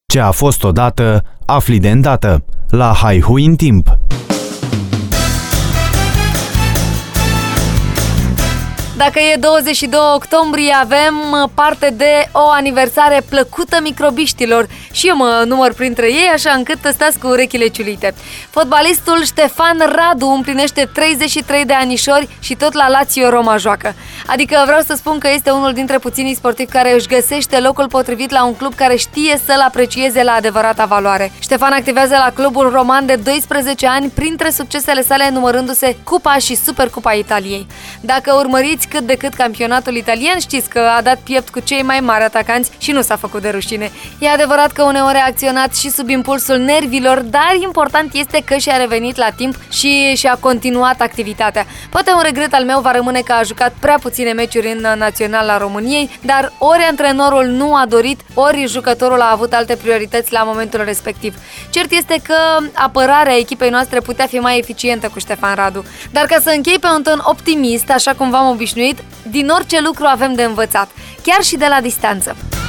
Ce a fost odată, afli de îndată. La Haihui în timp. Dacă e 22 octombrie, avem parte de o aniversare plăcută microbiștilor și eu mă număr printre ei, așa încât stați cu urechile ciulite. Fotbalistul Ștefan Radu împlinește 33 de anișori și tot la Lazio Roma joacă. Adică vreau să spun că este unul dintre puținii sportivi care își găsește locul potrivit la un club care știe să-l aprecieze la adevărata valoare. Ștefan activează la clubul roman de 12 ani, printre succesele sale numărându-se Cupa și Supercupa Italiei. Dacă urmăriți cât de cât campionatul italian, știți că a dat piept cu cei mai mari atacanți și nu s-a făcut de rușine. E adevărat că uneori a acționat și sub impulsul nervilor, dar important este că și-a revenit la timp și și-a continuat activitatea. Poate un regret al meu va rămâne că a jucat prea puține meciuri în naționala României, dar ori antrenorul nu a dorit, ori jucătorul a avut alte priorități la momentul respectiv. Cert este că apărarea echipei noastre putea fi mai eficientă cu Ștefan Radu. Dar ca să închei pe un ton optimist, așa cum v-am obișnuit, din orice lucru avem de învățat, chiar și de la distanță.